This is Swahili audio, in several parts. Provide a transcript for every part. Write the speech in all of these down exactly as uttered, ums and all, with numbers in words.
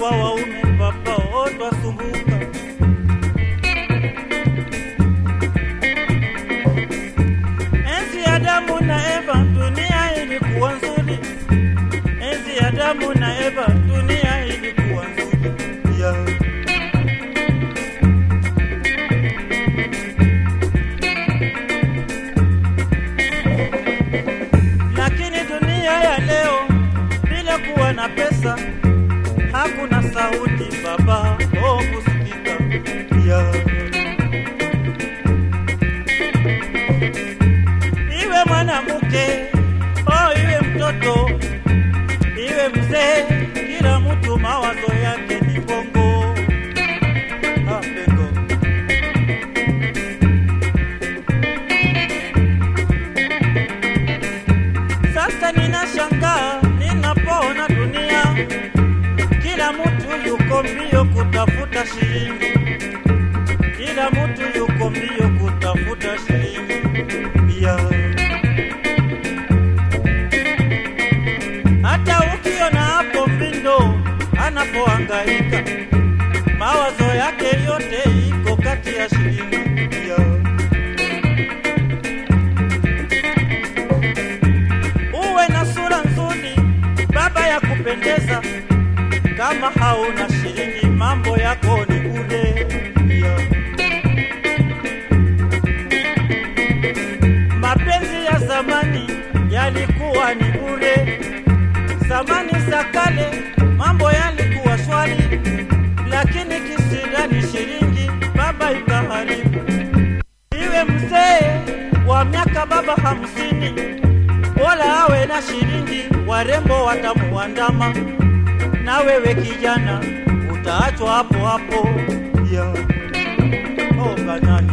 kwa waume papa otwa sumbuka. Enzi Adamu na Eva dunia ilikuwa nzuri. Enzi Adamu na Eva dunia ilikuwa nzuri. Yeah. Lakini dunia ya leo bila kuwa na pesa hakuna sauti baba oh kusikika. Yeah. Iwe mwanamke oh iwe mtoto iwe mzee, kila mtu mawazo yake ni bongo. Ah, bengo. Sasa ninashangaa ninapoona dunia kila mtu yuko mbio kutafuta shilingi. Kila mtu yuko mbio kutafuta shilingi. Yeah. Hata ukiona hapo mbindo anapohangaika mawazo yake yote iko kati ya shilingi. Yeah. Uwe na sura nzuri baba ya kupendeza, kama hauna shilingi mambo yako ni bure. Yeah. Mapenzi ya zamani yalikuwa ni bure. Zamani za kale mambo yalikuwa shwari, lakini kisirani shilingi baba ikaharibu. Iwe mzee wa miaka baba hamsini, wala awe na shilingi warembo watamuandama, na wewe kijana utaachwa hapo hapo. Yeah. Oh banani.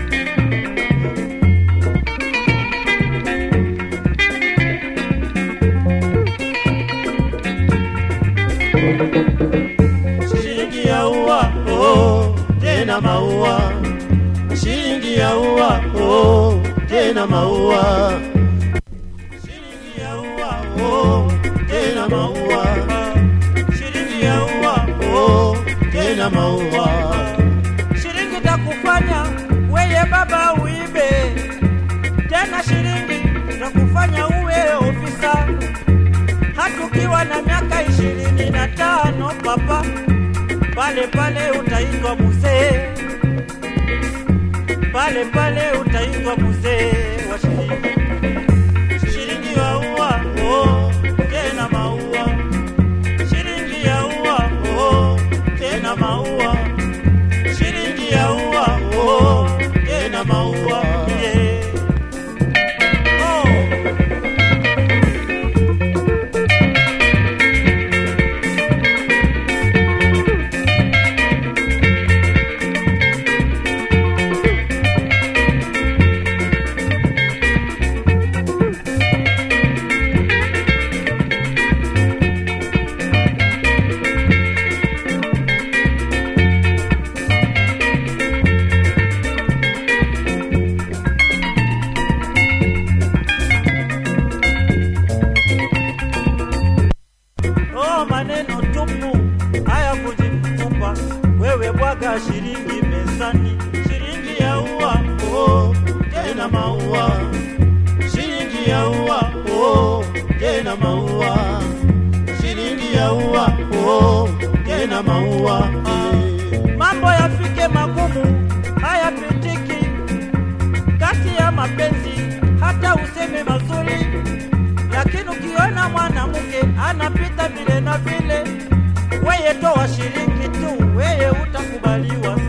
Shilingi ya ua oh tena maua. Shilingi ya ua oh tena maua. Shilingi ya ua oh tena maua. Shilingi ya ua oh tena maua. Shilingi takufanya weye baba uibe, tena shilingi takufanya uwe ofisa. Hatukiwa na miaka ishirini na tano papa, pale pale utaitwa mzee. Pale pale utaitwa mzee wa shilingi. Shilingi ya ua oh tena maua. Shilingi ya ua oh tena maua. Shilingi ya ua oh tena maua. Yeah. Maneno tupu haya kujitupa, wewe bwaga shilingi mezani. Shilingi ya ua oh tena maua. Shilingi ya ua oh tena maua. Shilingi ya ua oh tena maua. Mambo yafike magumu haya pitiki kati ya mapenzi, hata useme mazuri, lakini ukiona mwanamke anapita vile na vile, weye toa shilingi tu, weye utakubaliwa.